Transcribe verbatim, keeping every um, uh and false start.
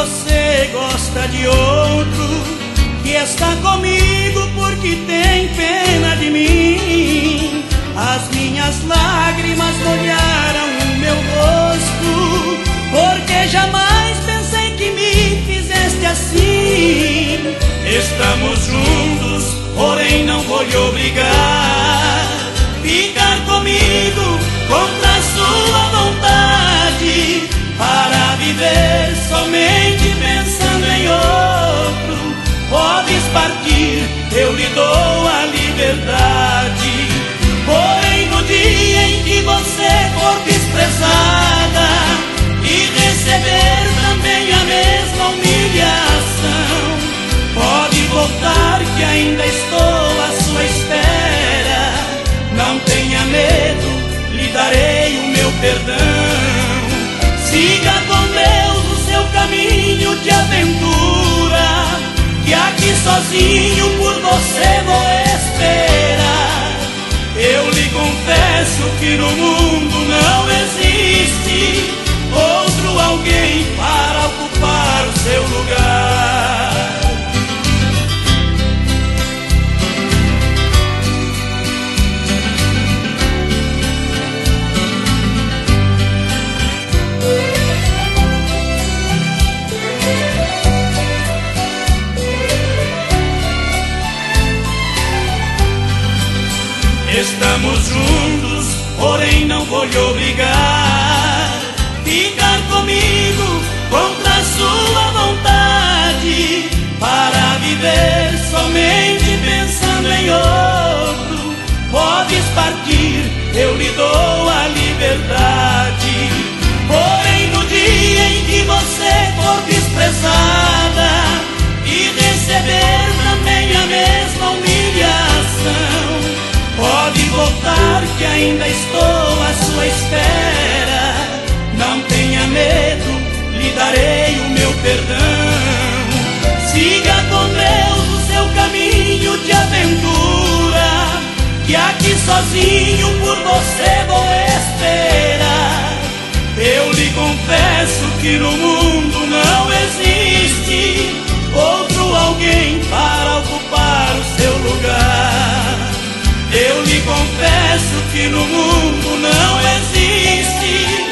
você gosta de outro, que está comigo porque tem pena de mim. As minhas lágrimas molharam o meu rosto, porque jamais pensei que me fizeste assim. Estamos juntos, porém não vou lhe obrigar ficar comigo contra a sua vontade, para viver somente pensando em outro. Podes partir, eu lhe dou a liberdade, porém no dia em que você for desprezada e receber também a mesma humilhação, pode voltar que ainda estou à sua espera. Não tenha medo, lhe darei o meu perdão. Siga com Deus o seu caminho de aventura, que aqui sozinho por você vou esperar. Eu lhe confesso que no mundo não existe outro alguém para ocupar o seu lugar. Estamos juntos, porém não vou lhe obrigar ficar comigo contra a sua vontade, para viver somente pensando em outro. Podes partir, eu lhe dou a liberdade, porém no dia em que você for desprezada e receber também a mesma humilhação, pode voltar que ainda estou à sua espera. Não tenha medo, lhe darei o meu perdão. Siga com Deus o seu caminho de aventura, que aqui sozinho por você vou esperar. Eu lhe confesso que no mundo não existe outro alguém para ocupar o seu lugar. Eu lhe confesso que no mundo não existe